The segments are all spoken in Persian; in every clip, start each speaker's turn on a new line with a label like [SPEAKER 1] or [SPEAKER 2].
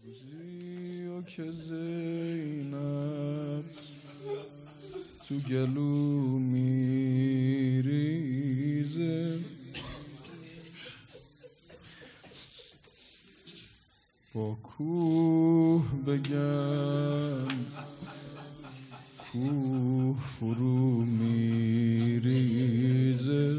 [SPEAKER 1] روزی و که زینب تو گلو میریزه، با کوه بگم کوه فرو میریزه،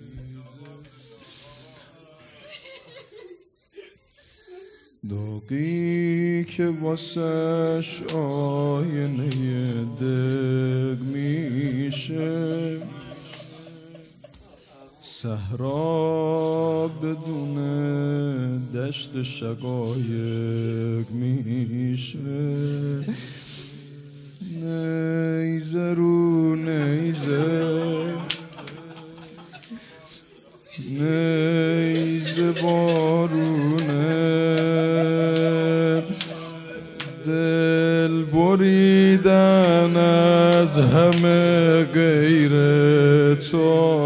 [SPEAKER 1] داغی که واسش آینه دگ میشه، صحرا بدون دشت شقایق میشه، نیزه رو نیزه، نیزه بارونه، دل بریدن از همه غیر تو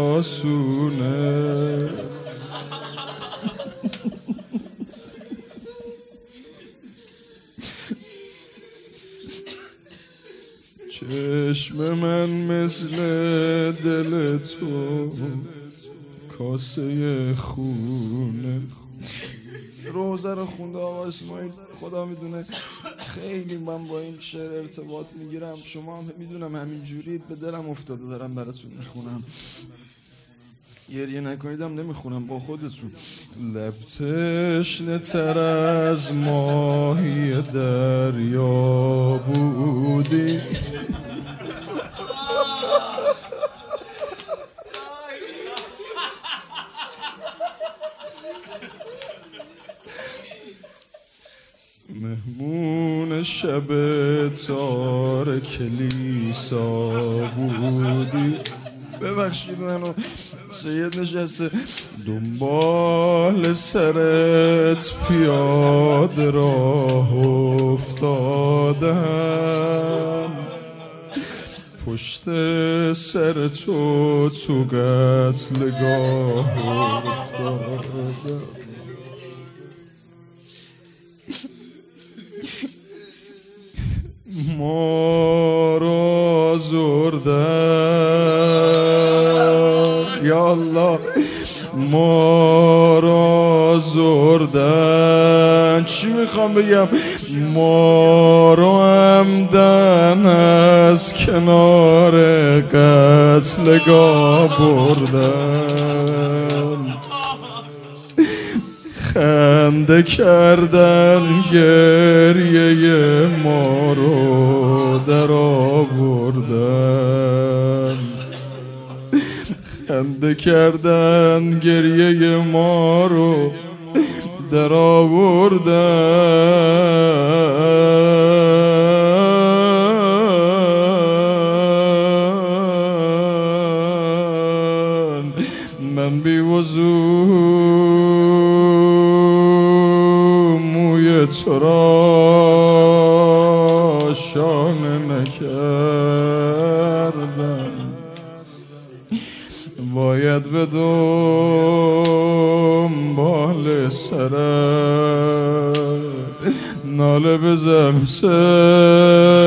[SPEAKER 1] آسونه، چشم من مثل دل تو کاسه خونه. روزه رو خونده آقا اسماعیل، خدا میدونه خیلی من با این شعر ارتباط میگیرم، شما هم میدونم همین جورید، به دلم افتاده دارم براتون میخونم، گریه نکنیدم نمیخونم با خودتون. لب تشنه تر از ماهی دریا بودی، مهمون شب تار کلیسا بودی. ببخشید منو سید نشسته دنبال سرت پیاده راه افتادم، پشت سر تو قتلگاه افتادم، ما را آزردن یا الله، ما را آزردن، چی میخوام بگم، ما را همدن از کنار قتلگاه بردن، خنده کردن گریه ما رو در آوردن، خنده کردن گریه ما رو در آوردن. من بی وضو موی تو را شانه نکردم، باید به دنبال سرت ناله بزنم